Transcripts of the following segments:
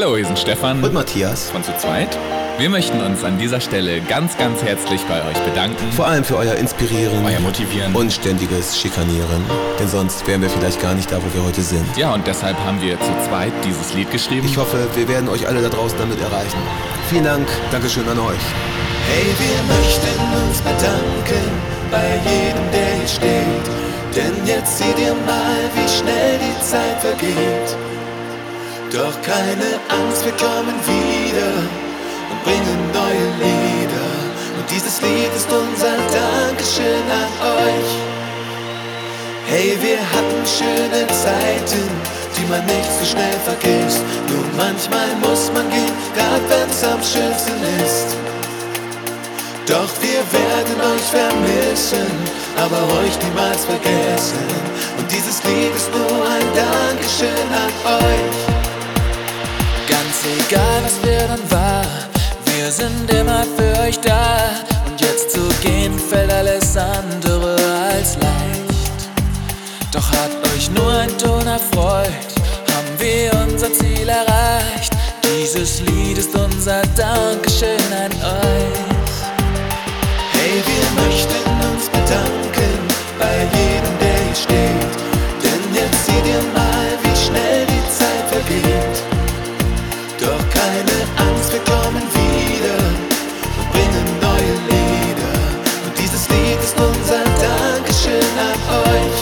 Hallo, hier sind Stefan und Matthias von Zu Zweit. Wir möchten uns an dieser Stelle ganz, ganz herzlich bei euch bedanken. Vor allem für euer Inspirieren, euer Motivieren und ständiges Schikanieren. Denn sonst wären wir vielleicht gar nicht da, wo wir heute sind. Ja, und deshalb haben wir zu zweit dieses Lied geschrieben. Ich hoffe, wir werden euch alle da draußen damit erreichen. Vielen Dank, Dankeschön an euch. Hey, wir möchten uns bedanken bei jedem, der hier steht. Denn jetzt seht ihr mal, wie schnell die Zeit vergeht. Doch keine Angst, wir kommen wieder und bringen neue Lieder. Und dieses Lied ist unser Dankeschön an euch. Hey, wir hatten schöne Zeiten, die man nicht so schnell vergisst. Nur manchmal muss man gehen, grad wenn's am schönsten ist. Doch wir werden euch vermissen, aber euch niemals vergessen. Und dieses Lied ist nur ein Dankeschön an euch. Ganz egal, was wir dann war, wir sind immer für euch da. Und jetzt zu gehen fällt alles andere als leicht. Doch hat euch nur ein Ton erfreut, haben wir unser Ziel erreicht. Dieses Lied ist unser Dankeschön an euch. Hey, wir möchten uns bedanken bei jedem, der hier steht. Denn jetzt seht ihr mal, wie schnell die Zeit vergeht. Doch keine Angst, wir kommen wieder und bringen neue Lieder. Und dieses Lied ist unser Dankeschön an euch.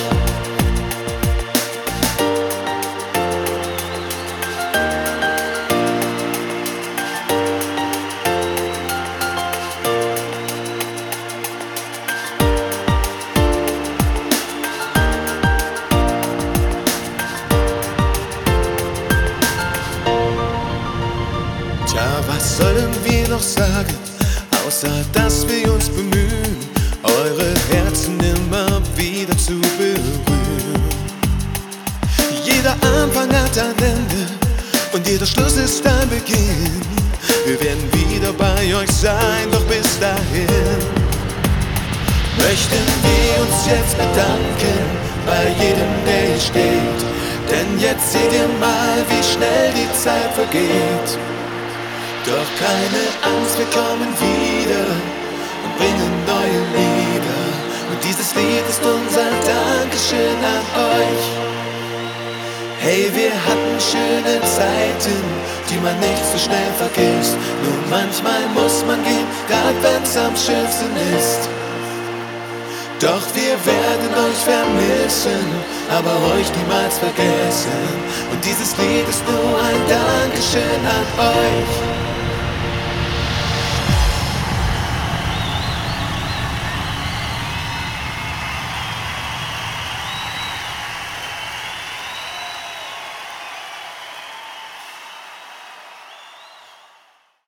Tja, was sollen wir noch sagen, außer dass wir uns bemühen, eure Herzen immer wieder zu berühren. Jeder Anfang hat ein Ende und jeder Schluss ist ein Beginn. Wir werden wieder bei euch sein, doch bis dahin möchten wir uns jetzt bedanken bei jedem, der hier steht. Denn jetzt seht ihr mal, wie schnell die Zeit vergeht. Doch keine Angst, wir kommen wieder und bringen neue Lieder. Und dieses Lied ist unser Dankeschön an euch. Hey, wir hatten schöne Zeiten, die man nicht so schnell vergisst. Nur manchmal muss man gehen, grad wenn's am schönsten ist. Doch wir werden euch vermissen, aber euch niemals vergessen. Und dieses Lied ist nur ein Dankeschön an euch.